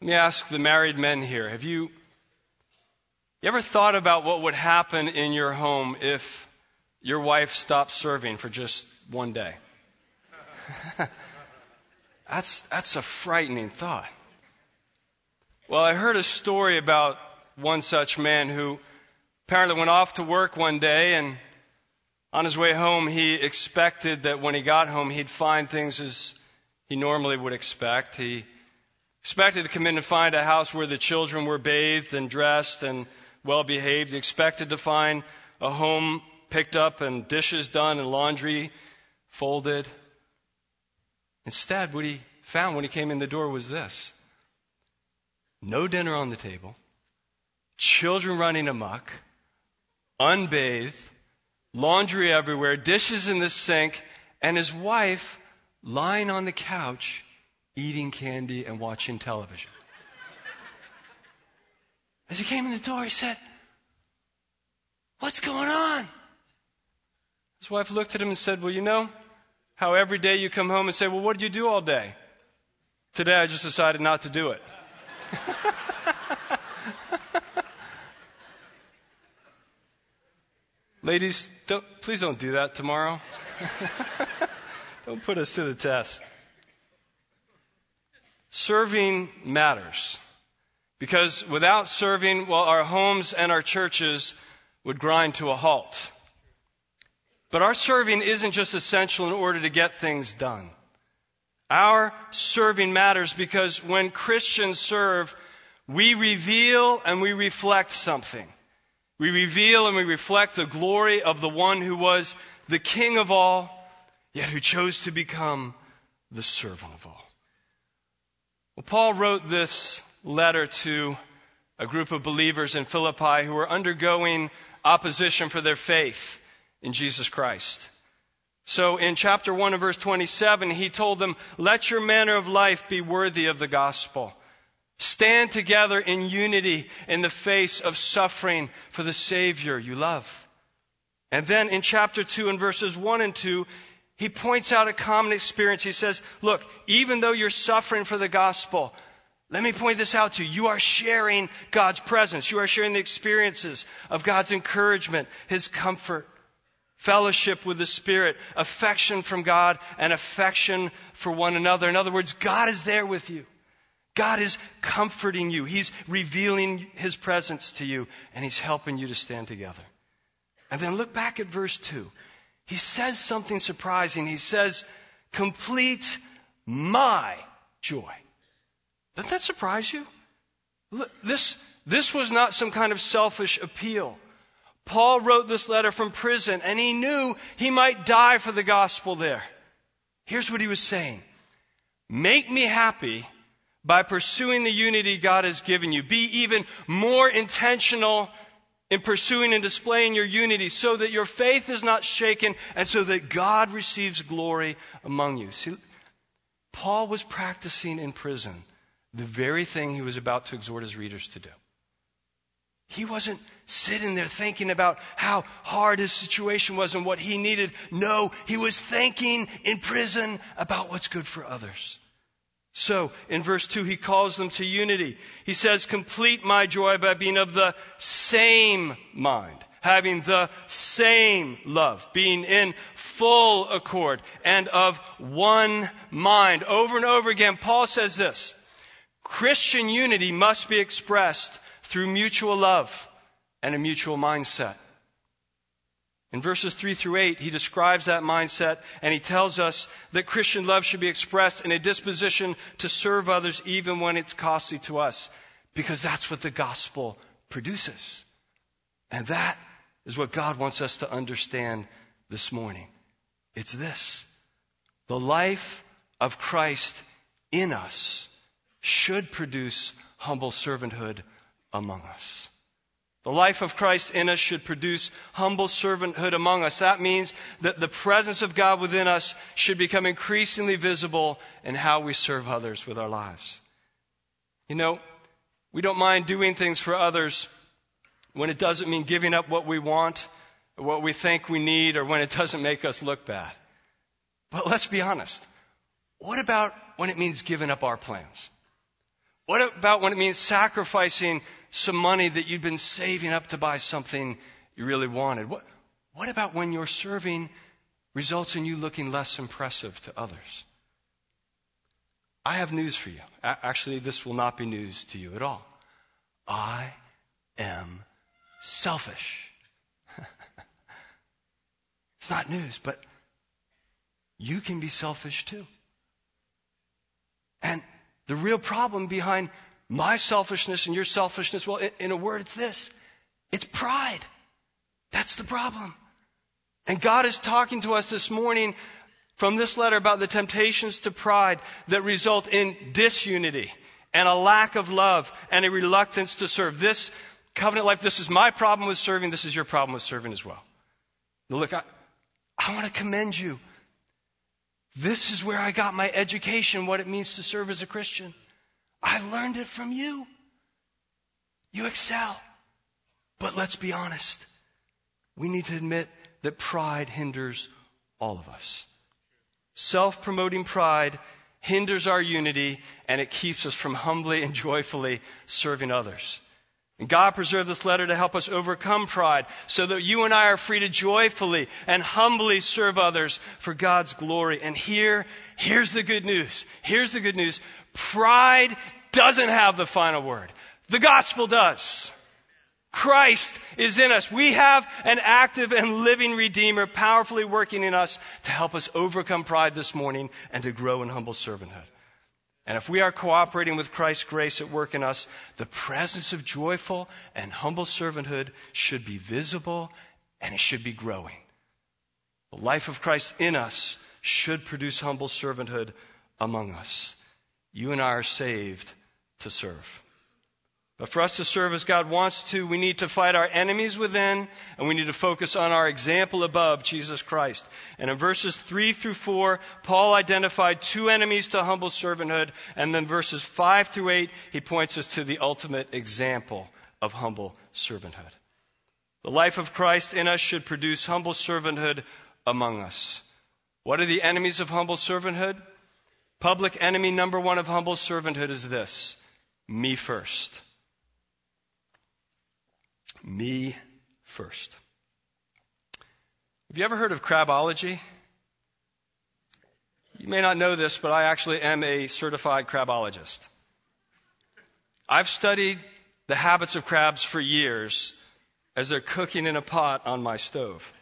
Let me ask the married men here. Have you ever thought about what would happen in your home if your wife stopped serving for just one day? That's a frightening thought. Well, I heard a story about one such man who apparently went off to work one day, and on his way home he expected that when he got home he'd find things as he normally would expect. He expected to come in and find a house where the children were bathed and dressed and well behaved. He expected to find a home picked up and dishes done and laundry folded. Instead, what he found when he came in the door was this: no dinner on the table, children running amok, unbathed, laundry everywhere, dishes in the sink, and his wife lying on the couch eating candy and watching television. As he came in the door, he said, "What's going on?" His wife looked at him and said, "Well, you know how every day you come home and say, 'Well, what did you do all day?' Today I just decided not to do it." Ladies, please don't do that tomorrow. Don't put us to the test. Serving matters, because without serving, well, our homes and our churches would grind to a halt. But our serving isn't just essential in order to get things done. Our serving matters because when Christians serve, we reveal and we reflect something. We reveal and we reflect the glory of the one who was the King of all, yet who chose to become the servant of all. Well, Paul wrote this letter to a group of believers in Philippi who were undergoing opposition for their faith in Jesus Christ. So in chapter 1 and verse 27, he told them, "Let your manner of life be worthy of the gospel. Stand together in unity in the face of suffering for the Savior you love." And then in chapter 2 and verses 1 and 2, he points out a common experience. He says, look, even though you're suffering for the gospel, let me point this out to you. You are sharing God's presence. You are sharing the experiences of God's encouragement, His comfort, fellowship with the Spirit, affection from God, and affection for one another. In other words, God is there with you. God is comforting you. He's revealing His presence to you, and He's helping you to stand together. And then look back at verse 2. He says something surprising. He says, "Complete my joy." Doesn't that surprise you? Look, this was not some kind of selfish appeal. Paul wrote this letter from prison, and he knew he might die for the gospel there. Here's what he was saying: make me happy by pursuing the unity God has given you. Be even more intentional in pursuing and displaying your unity so that your faith is not shaken and so that God receives glory among you. See, Paul was practicing in prison the very thing he was about to exhort his readers to do. He wasn't sitting there thinking about how hard his situation was and what he needed. No, he was thinking in prison about what's good for others. So, in verse 2, he calls them to unity. He says, "Complete my joy by being of the same mind, having the same love, being in full accord, and of one mind." Over and over again, Paul says this: Christian unity must be expressed through mutual love and a mutual mindset. In verses 3 through 8, he describes that mindset, and he tells us that Christian love should be expressed in a disposition to serve others even when it's costly to us, because that's what the gospel produces. And that is what God wants us to understand this morning. It's this: the life of Christ in us should produce humble servanthood among us. The life of Christ in us should produce humble servanthood among us. That means that the presence of God within us should become increasingly visible in how we serve others with our lives. You know, we don't mind doing things for others when it doesn't mean giving up what we want or what we think we need, or when it doesn't make us look bad. But let's be honest. What about when it means giving up our plans? What about when it means sacrificing some money that you've been saving up to buy something you really wanted? What about when your serving results in you looking less impressive to others? I have news for you. Actually, this will not be news to you at all. I am selfish. It's not news, but you can be selfish too. And the real problem behind my selfishness and your selfishness, well, in a word, it's this. It's pride. That's the problem. And God is talking to us this morning from this letter about the temptations to pride that result in disunity and a lack of love and a reluctance to serve. This covenant life, this is my problem with serving. This is your problem with serving as well. Now look, I want to commend you. This is where I got my education, what it means to serve as a Christian. I learned it from you. You excel. But let's be honest. We need to admit that pride hinders all of us. Self-promoting pride hinders our unity, and it keeps us from humbly and joyfully serving others. And God preserved this letter to help us overcome pride so that you and I are free to joyfully and humbly serve others for God's glory. And here's the good news. Here's the good news. Pride doesn't have the final word. The gospel does. Christ is in us. We have an active and living Redeemer powerfully working in us to help us overcome pride this morning and to grow in humble servanthood. And if we are cooperating with Christ's grace at work in us, the presence of joyful and humble servanthood should be visible and it should be growing. The life of Christ in us should produce humble servanthood among us. You and I are saved to serve. But for us to serve as God wants to, we need to fight our enemies within, and we need to focus on our example above, Jesus Christ. And in verses 3 through 4, Paul identified two enemies to humble servanthood, and then verses 5 through 8, he points us to the ultimate example of humble servanthood. The life of Christ in us should produce humble servanthood among us. What are the enemies of humble servanthood? Public enemy number one of humble servanthood is this: me first. Me first. Have you ever heard of crabology? You may not know this, but I actually am a certified crabologist. I've studied the habits of crabs for years as they're cooking in a pot on my stove.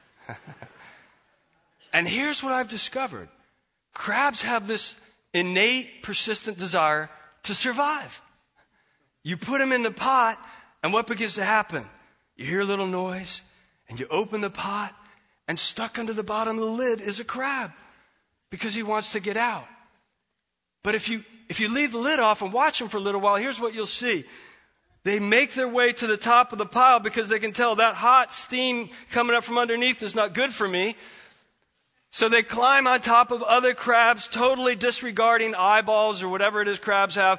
And here's what I've discovered. Crabs have this innate, persistent desire to survive. You put them in the pot, and what begins to happen? You hear a little noise, and you open the pot, and stuck under the bottom of the lid is a crab, because he wants to get out. But if you leave the lid off and watch them for a little while, here's what you'll see. They make their way to the top of the pile because they can tell that hot steam coming up from underneath is not good for me. So they climb on top of other crabs, totally disregarding eyeballs or whatever it is crabs have,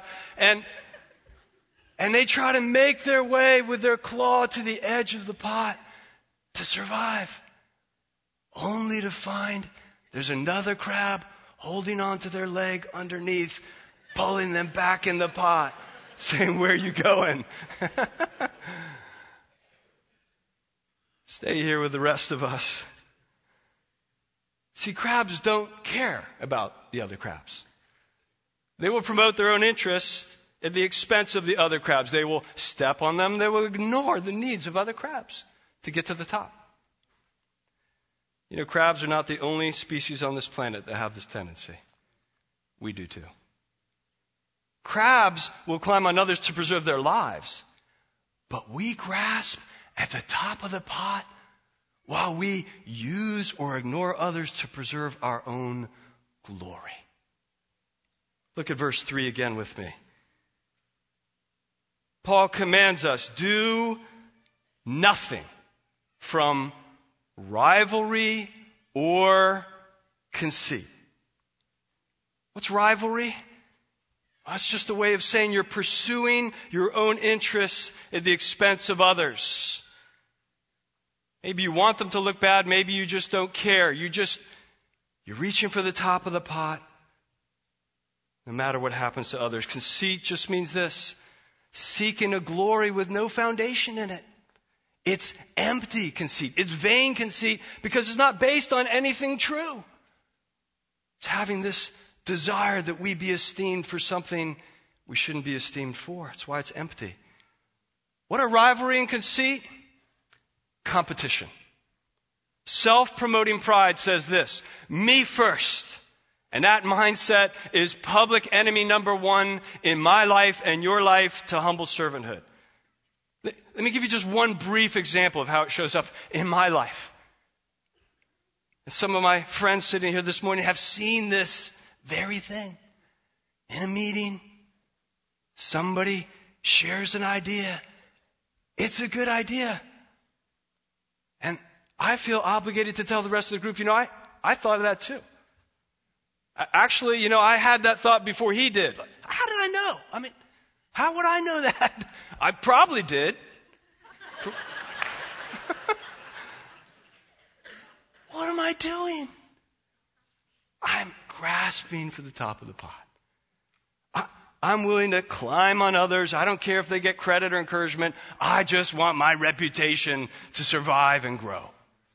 and they try to make their way with their claw to the edge of the pot to survive, only to find there's another crab holding onto their leg underneath, pulling them back in the pot, saying, "Where are you going?" Stay here with the rest of us. See, crabs don't care about the other crabs. They will promote their own interests at the expense of the other crabs. They will step on them. They will ignore the needs of other crabs to get to the top. You know, crabs are not the only species on this planet that have this tendency. We do too. Crabs will climb on others to preserve their lives, but we grasp at the top of the pot while we use or ignore others to preserve our own glory. Look at verse 3 again with me. Paul commands us, do nothing from rivalry or conceit. What's rivalry? Well, it's just a way of saying you're pursuing your own interests at the expense of others. Maybe you want them to look bad. Maybe you just don't care. You're reaching for the top of the pot. no matter what happens to others. Conceit just means this: seeking a glory with no foundation in it. It's empty conceit. It's vain conceit because it's not based on anything true. It's having this desire that we be esteemed for something we shouldn't be esteemed for. That's why it's empty. What are rivalry and conceit? Competition. Self-promoting pride says this: me first. And that mindset is public enemy number one in my life and your life to humble servanthood. Let me give you just one brief example of how it shows up in my life. Some of my friends sitting here this morning have seen this very thing. In a meeting, somebody shares an idea. It's a good idea. And I feel obligated to tell the rest of the group, I thought of that too. Actually, I had that thought before he did. How did I know? How would I know that? I probably did. What am I doing? I'm grasping for the top of the pot. I'm willing to climb on others. I don't care if they get credit or encouragement. I just want my reputation to survive and grow.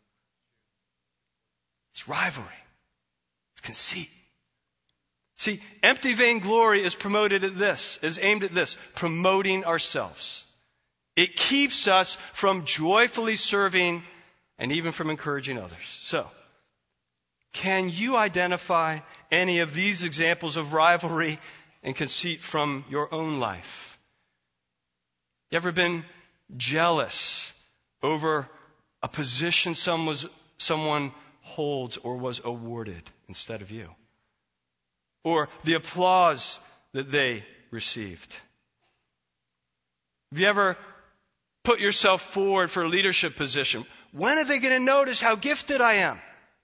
It's rivalry. It's conceit. See, empty vainglory is aimed at this, promoting ourselves. It keeps us from joyfully serving and even from encouraging others. So, can you identify any of these examples of rivalry and conceit from your own life? You ever been jealous over a position someone holds or was awarded instead of you? Or the applause that they received? Have you ever put yourself forward for a leadership position? When are they going to notice how gifted I am?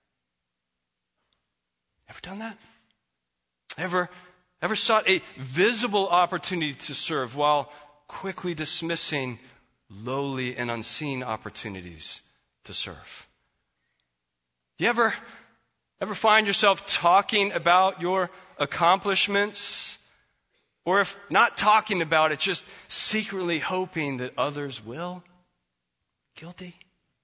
Ever done that? Ever sought a visible opportunity to serve while quickly dismissing lowly and unseen opportunities to serve? You ever find yourself talking about your accomplishments? Or if not talking about it, just secretly hoping that others will? Guilty?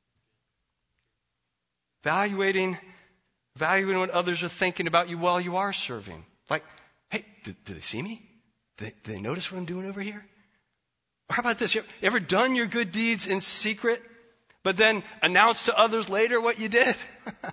Evaluating what others are thinking about you while you are serving. Like, hey, did they see me? Did they notice what I'm doing over here? Or how about this? You ever done your good deeds in secret, but then announced to others later what you did?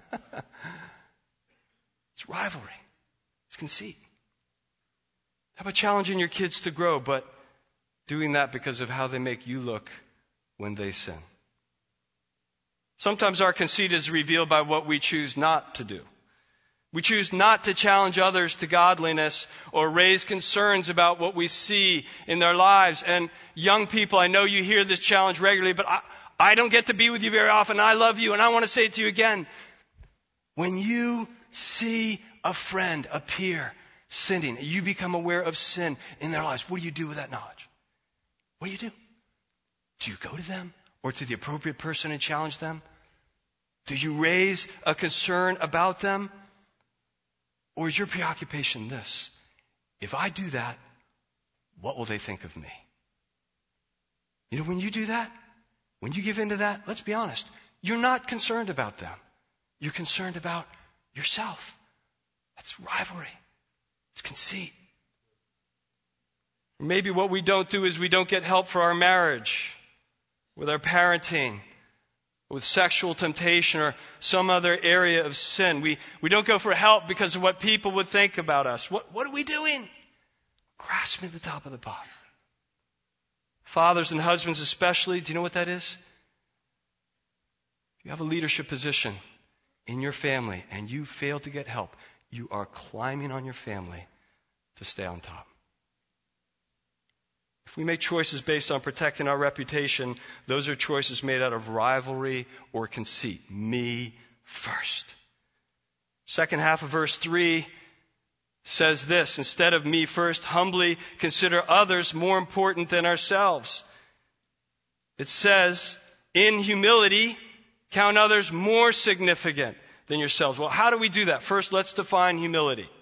It's rivalry. It's conceit. How about challenging your kids to grow, but doing that because of how they make you look when they sin? Sometimes our conceit is revealed by what we choose not to do. We choose not to challenge others to godliness or raise concerns about what we see in their lives. And young people, I know you hear this challenge regularly, but I don't get to be with you very often. I love you, and I want to say it to you again. When you see a friend, a peer, sinning, you become aware of sin in their lives, what do you do with that knowledge? What do you do? Do you go to them or to the appropriate person and challenge them? Do you raise a concern about them? Or is your preoccupation this: if I do that, what will they think of me? When you do that, when you give in to that, let's be honest, you're not concerned about them. You're concerned about yourself. That's rivalry. It's conceit. Maybe what we don't do is we don't get help for our marriage, with our parenting, with sexual temptation or some other area of sin. We don't go for help because of what people would think about us. What are we doing? Grasping at the top of the pot. Fathers and husbands especially, do you know what that is? If you have a leadership position in your family and you fail to get help, you are climbing on your family to stay on top. If we make choices based on protecting our reputation, those are choices made out of rivalry or conceit. Me first. Second half of verse 3 says this: instead of me first, humbly consider others more important than ourselves. It says, in humility, count others more significant than yourselves. Well, how do we do that? First, let's define humility.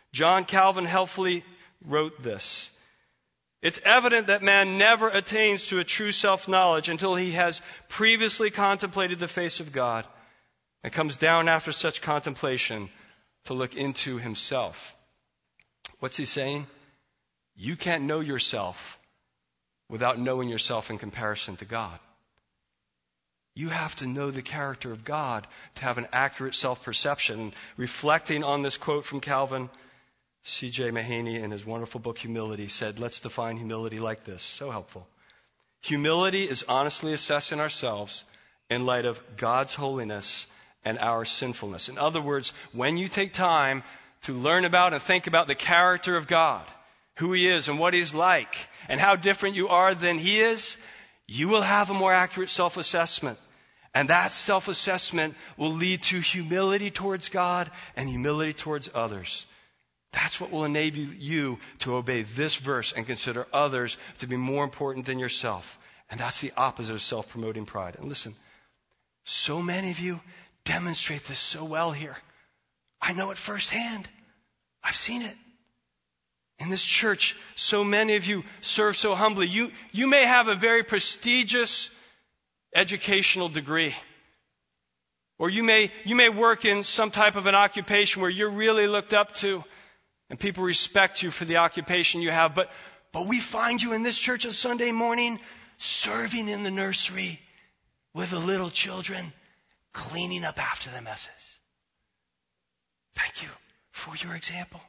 John Calvin helpfully wrote this. It's evident that man never attains to a true self-knowledge until he has previously contemplated the face of God and comes down after such contemplation to look into himself. What's he saying? You can't know yourself without knowing yourself in comparison to God. You have to know the character of God to have an accurate self-perception. Reflecting on this quote from Calvin, C.J. Mahaney, in his wonderful book Humility, said, let's define humility like this. So helpful. Humility is honestly assessing ourselves in light of God's holiness and our sinfulness. In other words, when you take time to learn about and think about the character of God, who He is and what He's like, and how different you are than He is, you will have a more accurate self-assessment. And that self-assessment will lead to humility towards God and humility towards others. That's what will enable you to obey this verse and consider others to be more important than yourself. And that's the opposite of self-promoting pride. And listen, so many of you demonstrate this so well here. I know it firsthand. I've seen it. In this church, so many of you serve so humbly. You may have a very prestigious educational degree. Or you may work in some type of an occupation where you're really looked up to and people respect you for the occupation you have. But we find you in this church on Sunday morning serving in the nursery with the little children, cleaning up after the messes. Thank you for your example.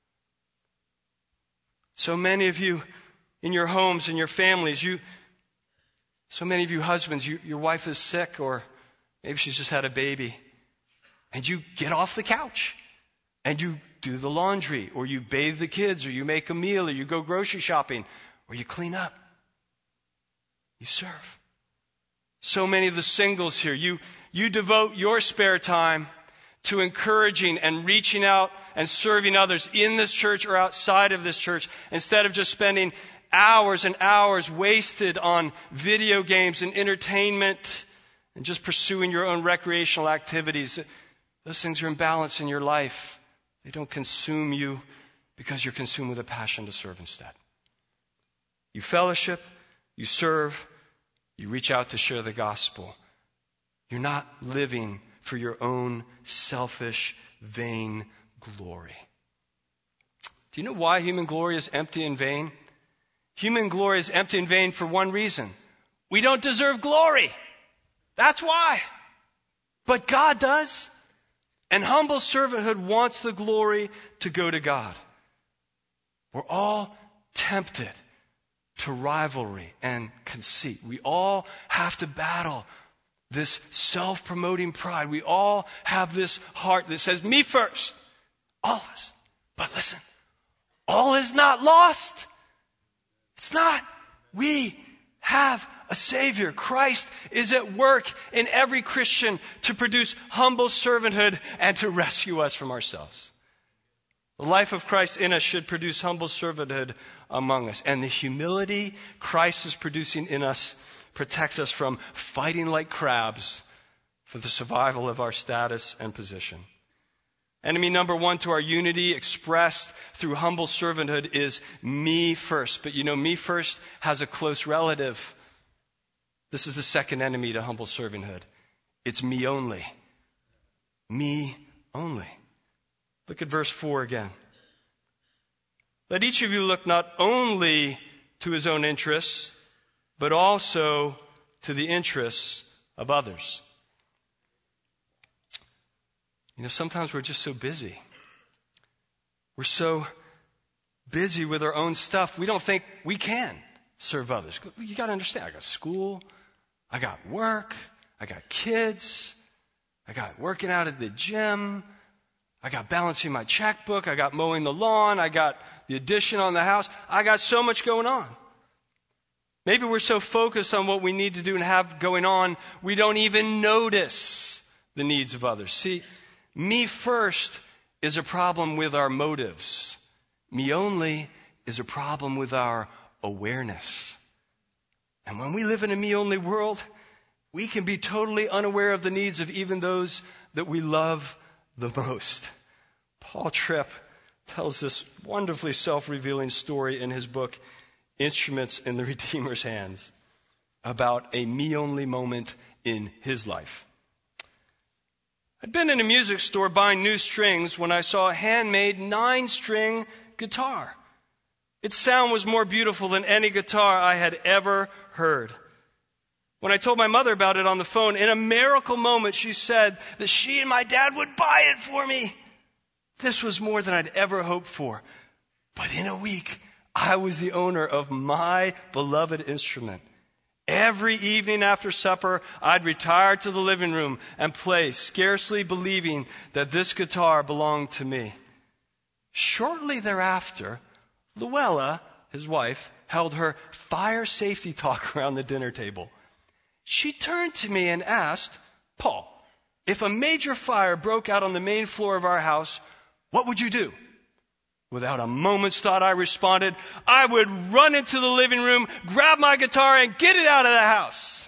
So many of you in your homes and your families, so many of you husbands, your wife is sick or maybe she's just had a baby. And you get off the couch and you do the laundry or you bathe the kids or you make a meal or you go grocery shopping or you clean up. You serve. So many of the singles here, you devote your spare time to encouraging and reaching out and serving others in this church or outside of this church instead of just spending hours and hours wasted on video games and entertainment and just pursuing your own recreational activities. Those things are imbalanced in your life. They don't consume you because you're consumed with a passion to serve instead. You fellowship, you serve, you reach out to share the gospel. You're not living for your own selfish, vain glory. Do you know why human glory is empty and vain? Human glory is empty and vain for one reason. We don't deserve glory. That's why. But God does. And humble servanthood wants the glory to go to God. We're all tempted to rivalry and conceit. We all have to battle this self-promoting pride. We all have this heart that says, me first. All of us. But listen, all is not lost. It's not. We have a Savior. Christ is at work in every Christian to produce humble servanthood and to rescue us from ourselves. The life of Christ in us should produce humble servanthood among us. And the humility Christ is producing in us protects us from fighting like crabs for the survival of our status and position. Enemy number one to our unity expressed through humble servanthood is me first. But you know, me first has a close relative. This is the second enemy to humble servanthood. It's me only. Me only. Look at verse 4 again. Let each of you look not only to his own interests, but also to the interests of others. You know, sometimes we're just so busy. We're so busy with our own stuff, we don't think we can serve others. You got to understand, I got school, I got work, I got kids, I got working out at the gym, I got balancing my checkbook, I got mowing the lawn, I got the addition on the house. I got so much going on. Maybe we're so focused on what we need to do and have going on, we don't even notice the needs of others. See, me first is a problem with our motives. Me only is a problem with our awareness. And when we live in a me only world, we can be totally unaware of the needs of even those that we love the most. Paul Tripp, tells this wonderfully self-revealing story in his book, Instruments in the Redeemer's Hands, about a me-only moment in his life. I'd been in a music store buying new strings when I saw a handmade 9-string guitar. Its sound was more beautiful than any guitar I had ever heard. When I told my mother about it on the phone, in a miracle moment, she said that she and my dad would buy it for me. This was more than I'd ever hoped for. But in a week, I was the owner of my beloved instrument. Every evening after supper, I'd retire to the living room and play, scarcely believing that this guitar belonged to me. Shortly thereafter, Luella, his wife, held her fire safety talk around the dinner table. She turned to me and asked, "Paul, if a major fire broke out on the main floor of our house, what would you do?" Without a moment's thought, I responded, "I would run into the living room, grab my guitar, and get it out of the house."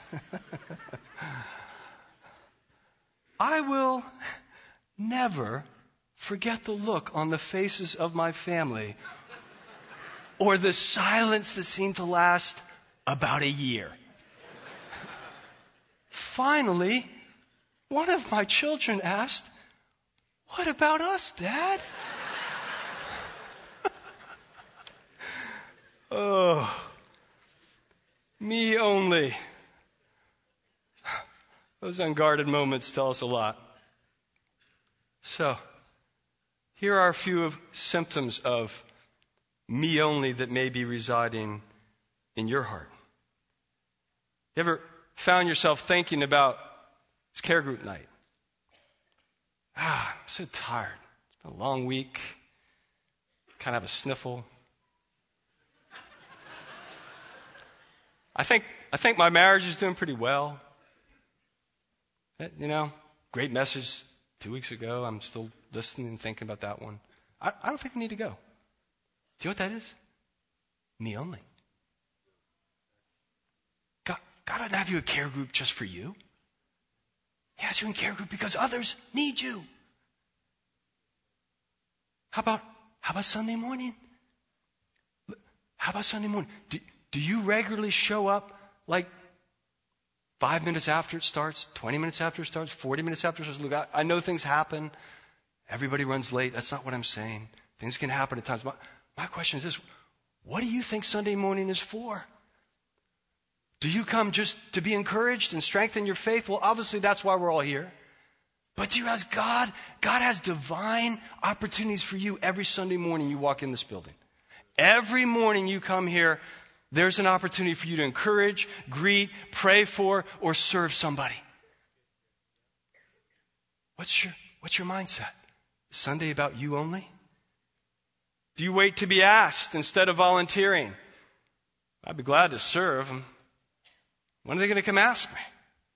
I will never forget the look on the faces of my family or the silence that seemed to last about a year. Finally, one of my children asked, "What about us, Dad?" Oh, me only. Those unguarded moments tell us a lot. So, here are a few of symptoms of me only that may be residing in your heart. You ever found yourself thinking about it's care group night? I'm so tired. It's been a long week. Kind of have a sniffle. I think my marriage is doing pretty well. Great message 2 weeks ago. I'm still listening and thinking about that one. I don't think we need to go. Do you know what that is? Me only. God doesn't have you a care group just for you. He has you in care group because others need you. How about Sunday morning? How about Sunday morning? Do you regularly show up like 5 minutes after it starts, 20 minutes after it starts, 40 minutes after it starts? Look, I know things happen. Everybody runs late. That's not what I'm saying. Things can happen at times. My question is this: what do you think Sunday morning is for? Do you come just to be encouraged and strengthen your faith? Well, obviously that's why we're all here. But do you ask God? God has divine opportunities for you every Sunday morning you walk in this building. Every morning you come here, there's an opportunity for you to encourage, greet, pray for, or serve somebody. What's your mindset? Is Sunday about you only? Do you wait to be asked instead of volunteering? I'd be glad to serve. When are they going to come ask me?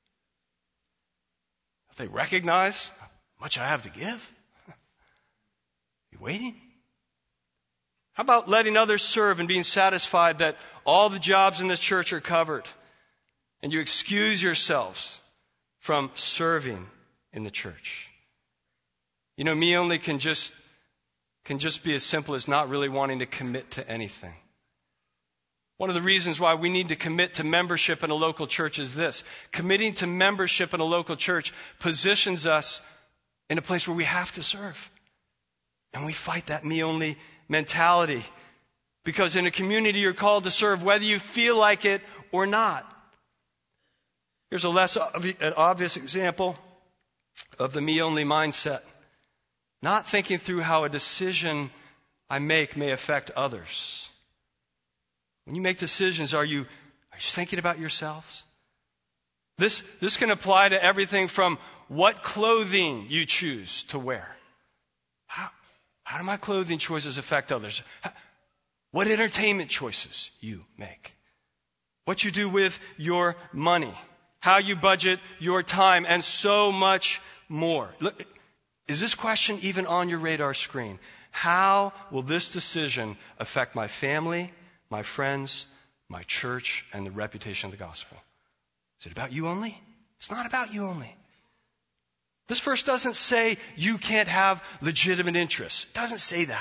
If they recognize how much I have to give? You waiting? How about letting others serve and being satisfied that all the jobs in this church are covered and you excuse yourselves from serving in the church? Me only can just be as simple as not really wanting to commit to anything. One of the reasons why we need to commit to membership in a local church is this. Committing to membership in a local church positions us in a place where we have to serve. And we fight that me-only mentality. Because in a community you're called to serve whether you feel like it or not. Here's a less obvious example of the me-only mindset. Not thinking through how a decision I make may affect others. When you make decisions, are you thinking about yourselves? This can apply to everything from what clothing you choose to wear. How do my clothing choices affect others? What entertainment choices you make. What you do with your money. How you budget your time, and so much more. Look, is this question even on your radar screen? How will this decision affect my family, my friends, my church, and the reputation of the gospel? Is it about you only? It's not about you only. This verse doesn't say you can't have legitimate interests. It doesn't say that.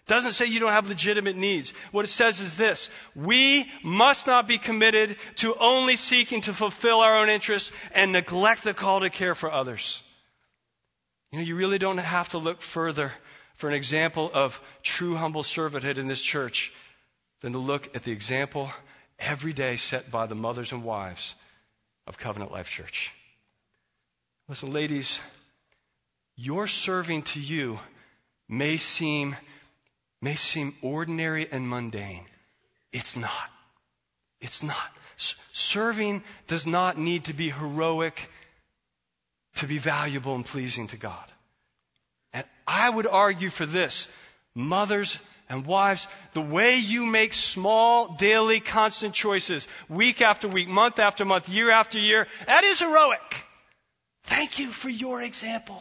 It doesn't say you don't have legitimate needs. What it says is this: we must not be committed to only seeking to fulfill our own interests and neglect the call to care for others. You really don't have to look further for an example of true humble servanthood in this church than to look at the example every day set by the mothers and wives of Covenant Life Church. Listen, ladies, your serving to you may seem ordinary and mundane. It's not. It's not. Serving does not need to be heroic to be valuable and pleasing to God. And I would argue for this: mothers and wives, the way you make small, daily, constant choices, week after week, month after month, year after year, that is heroic. Thank you for your example.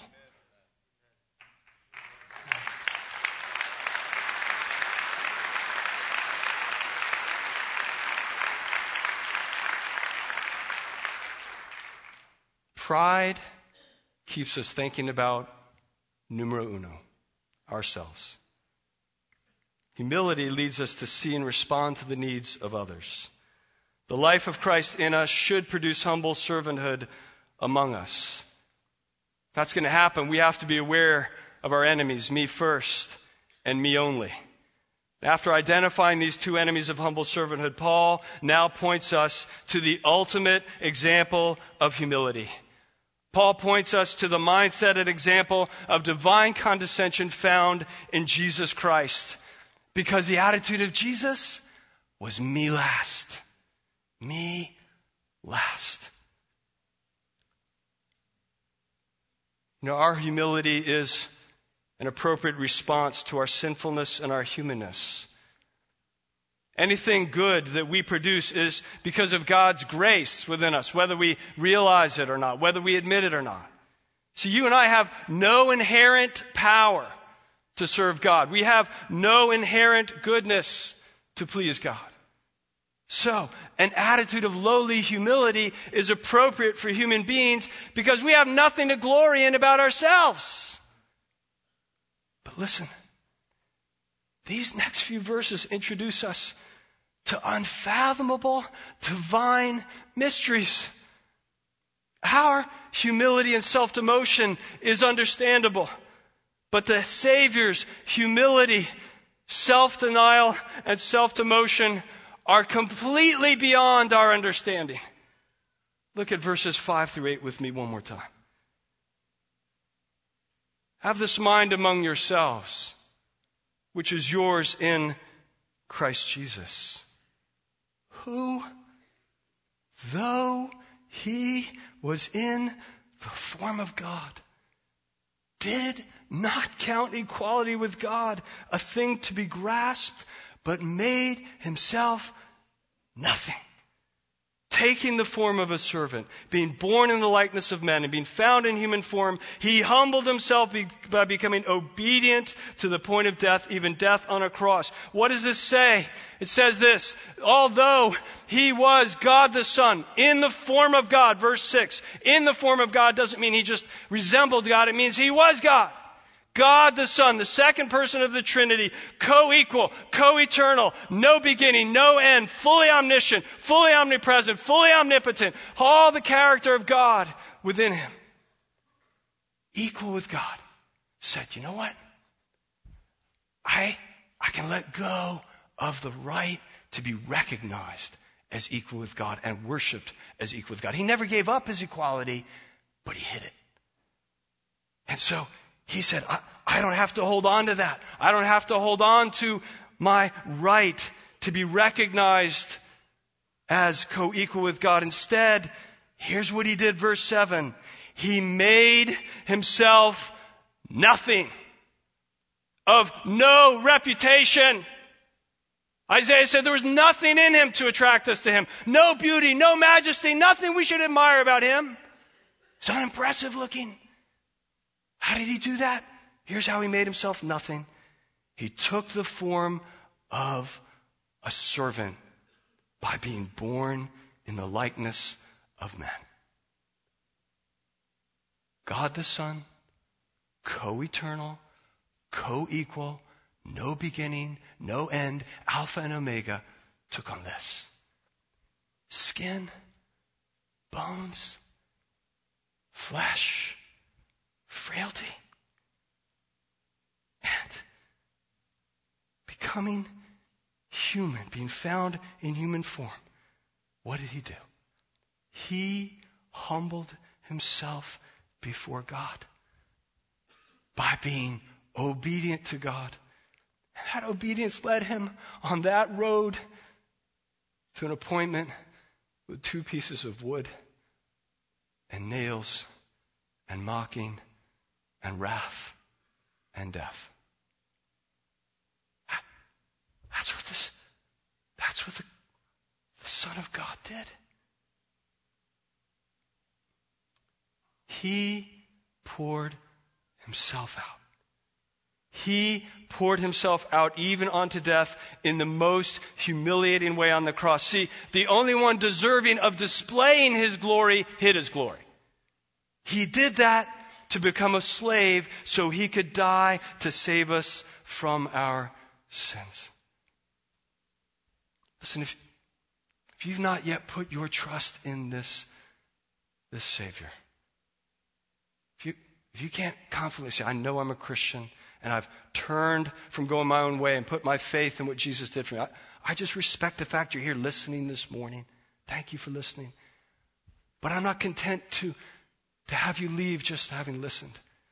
Pride keeps us thinking about numero uno, ourselves. Humility leads us to see and respond to the needs of others. The life of Christ in us should produce humble servanthood among us. If that's going to happen, we have to be aware of our enemies, me first and me only. After identifying these two enemies of humble servanthood, Paul now points us to the ultimate example of humility. Paul points us to the mindset and example of divine condescension found in Jesus Christ. Because the attitude of Jesus was me last. Me last. Our humility is an appropriate response to our sinfulness and our humanness. Anything good that we produce is because of God's grace within us, whether we realize it or not, whether we admit it or not. So you and I have no inherent power to serve God. We have no inherent goodness to please God. So, an attitude of lowly humility is appropriate for human beings because we have nothing to glory in about ourselves. But listen, these next few verses introduce us to unfathomable divine mysteries. Our humility and self-demotion is understandable, but the Savior's humility, self-denial, and self-demotion are completely beyond our understanding. Look at verses 5 through 8 with me one more time. Have this mind among yourselves, which is yours in Christ Jesus, who, though he was in the form of God, did not count equality with God a thing to be grasped, but made himself nothing, taking the form of a servant, being born in the likeness of men, and being found in human form, he humbled himself by becoming obedient to the point of death, even death on a cross. What does this say? It says this: although he was God the Son, in the form of God, verse 6, in the form of God doesn't mean he just resembled God, it means he was God. God the Son, the second person of the Trinity, co-equal, co-eternal, no beginning, no end, fully omniscient, fully omnipresent, fully omnipotent, all the character of God within him. Equal with God. Said, you know what? I can let go of the right to be recognized as equal with God and worshiped as equal with God. He never gave up his equality, but he hid it. And so he said, I don't have to hold on to that. I don't have to hold on to my right to be recognized as co-equal with God. Instead, here's what he did, verse 7. He made himself nothing, of no reputation. Isaiah said there was nothing in him to attract us to him. No beauty, no majesty, nothing we should admire about him. It's unimpressive looking. How did he do that? Here's how he made himself nothing. He took the form of a servant by being born in the likeness of men. God the Son, co-eternal, co-equal, no beginning, no end, Alpha and Omega, took on this. Skin, bones, flesh, frailty, and becoming human, being found in human form. What did he do? He humbled himself before God by being obedient to God. And that obedience led him on that road to an appointment with 2 pieces of wood and nails and mocking and wrath and death. That's what the Son of God did. He poured himself out. He poured himself out even unto death in the most humiliating way on the cross. See, the only one deserving of displaying his glory hid his glory. He did that to become a slave so he could die to save us from our sins. Listen, if you've not yet put your trust in this Savior, if you can't confidently say, I know I'm a Christian, and I've turned from going my own way and put my faith in what Jesus did for me, I just respect the fact you're here listening this morning. Thank you for listening. But I'm not content to have you leave just having listened.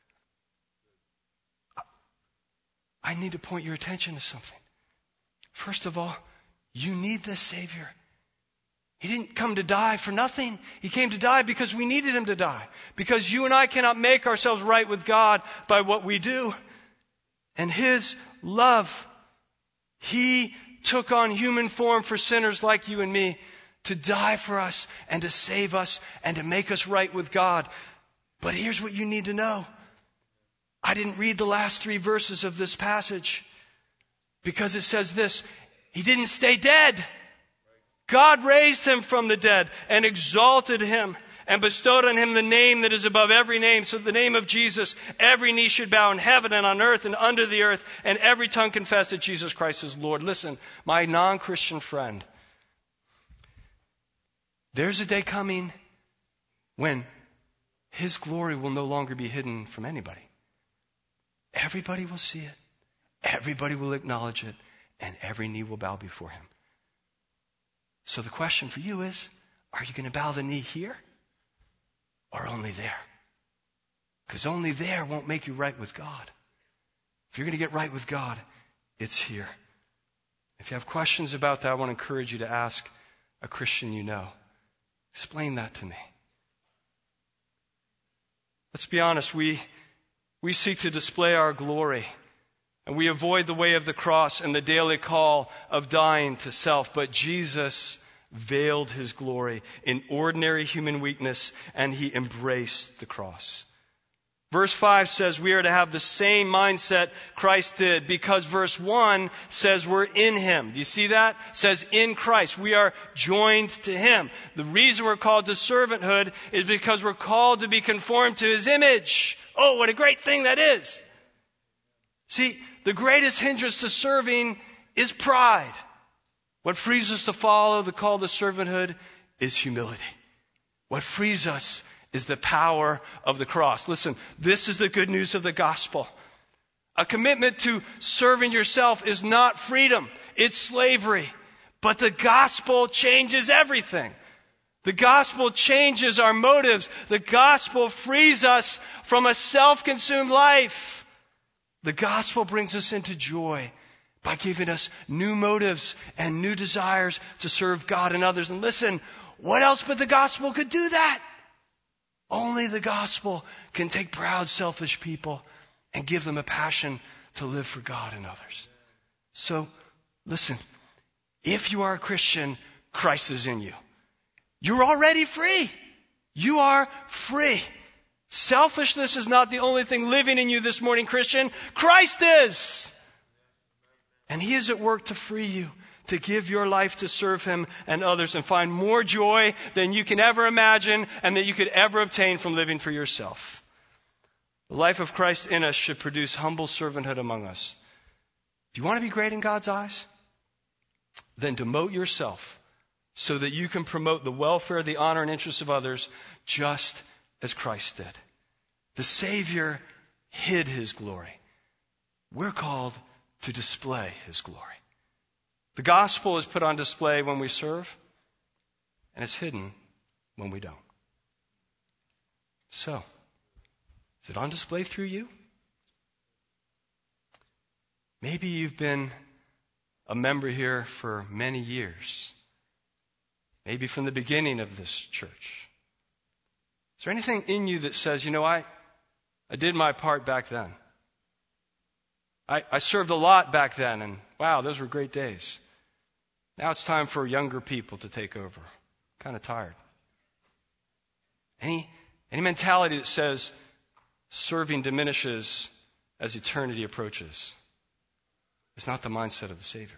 I need to point your attention to something. First of all, you need this Savior. He didn't come to die for nothing. He came to die because we needed him to die. Because you and I cannot make ourselves right with God by what we do. And his love, he took on human form for sinners like you and me to die for us and to save us and to make us right with God. But here's what you need to know. I didn't read the last 3 verses of this passage because it says this: he didn't stay dead. God raised him from the dead and exalted him and bestowed on him the name that is above every name. So the name of Jesus, every knee should bow in heaven and on earth and under the earth, and every tongue confess that Jesus Christ is Lord. Listen, my non-Christian friend, there's a day coming when his glory will no longer be hidden from anybody. Everybody will see it. Everybody will acknowledge it. And every knee will bow before him. So the question for you is, are you going to bow the knee here or only there? Because only there won't make you right with God. If you're going to get right with God, it's here. If you have questions about that, I want to encourage you to ask a Christian you know. Explain that to me. Let's be honest, we seek to display our glory. And we avoid the way of the cross and the daily call of dying to self. But Jesus veiled his glory in ordinary human weakness, and he embraced the cross. Verse 5 says we are to have the same mindset Christ did, because verse 1 says we're in him. Do you see that? It says in Christ. We are joined to him. The reason we're called to servanthood is because we're called to be conformed to his image. Oh, what a great thing that is. See, the greatest hindrance to serving is pride. What frees us to follow the call to servanthood is humility. What frees us is the power of the cross. Listen, this is the good news of the gospel. A commitment to serving yourself is not freedom, it's slavery. But the gospel changes everything. The gospel changes our motives. The gospel frees us from a self-consumed life. The gospel brings us into joy by giving us new motives and new desires to serve God and others. And listen, what else but the gospel could do that? Only the gospel can take proud, selfish people and give them a passion to live for God and others. So, listen, if you are a Christian, Christ is in you. You're already free. You are free. Selfishness is not the only thing living in you this morning, Christian. Christ is. And he is at work to free you, to give your life to serve him and others and find more joy than you can ever imagine and that you could ever obtain from living for yourself. The life of Christ in us should produce humble servanthood among us. Do you want to be great in God's eyes? Then demote yourself so that you can promote the welfare, the honor, and interests of others just as Christ did. The Savior hid his glory. We're called to display his glory. The gospel is put on display when we serve, and it's hidden when we don't. So, is it on display through you? Maybe you've been a member here for many years. Maybe from the beginning of this church. Is there anything in you that says, I did my part back then. I served a lot back then, and wow, those were great days. Now it's time for younger people to take over. Kind of tired. Any mentality that says serving diminishes as eternity approaches is not the mindset of the Savior.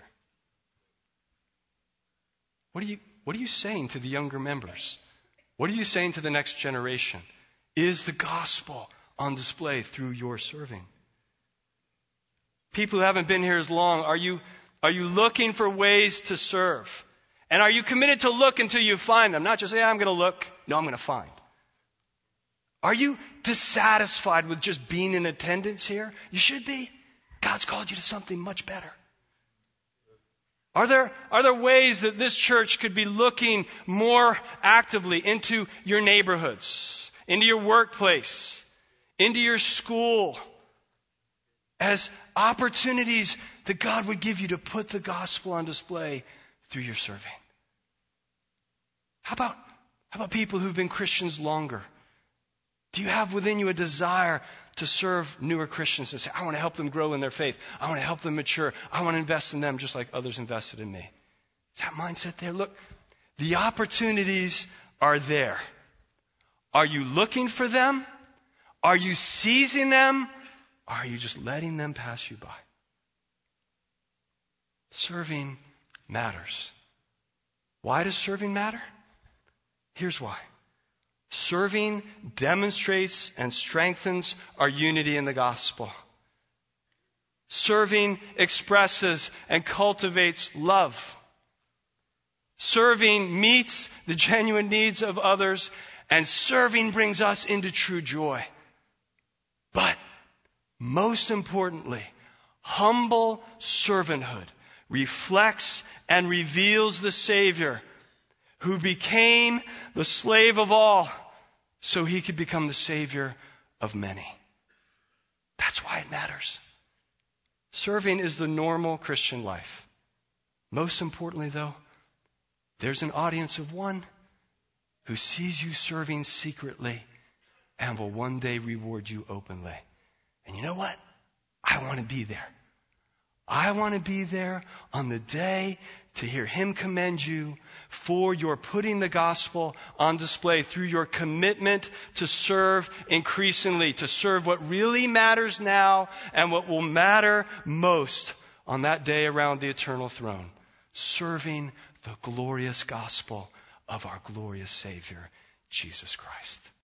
What are you saying to the younger members? What are you saying to the next generation? Is the gospel on display through your serving? People who haven't been here as long, are you looking for ways to serve? And are you committed to look until you find them? Not just say, I'm going to look. No, I'm going to find. Are you dissatisfied with just being in attendance here? You should be. God's called you to something much better. Are there ways that this church could be looking more actively into your neighborhoods, into your workplace, into your school, as opportunities that God would give you to put the gospel on display through your serving? How about people who've been Christians longer? Do you have within you a desire to serve newer Christians and say, I want to help them grow in their faith. I want to help them mature. I want to invest in them just like others invested in me. Is that mindset there? Look, the opportunities are there. Are you looking for them? Are you seizing them? Or are you just letting them pass you by? Serving matters. Why does serving matter? Here's why. Serving demonstrates and strengthens our unity in the gospel. Serving expresses and cultivates love. Serving meets the genuine needs of others, and serving brings us into true joy. But most importantly, humble servanthood reflects and reveals the Savior who became the slave of all so he could become the Savior of many. That's why it matters. Serving is the normal Christian life. Most importantly, though, there's an audience of one who sees you serving secretly and will one day reward you openly. And you know what? I want to be there. I want to be there on the day to hear him commend you for your putting the gospel on display through your commitment to serve increasingly, to serve what really matters now and what will matter most on that day around the eternal throne. Serving the glorious gospel of our glorious Savior, Jesus Christ.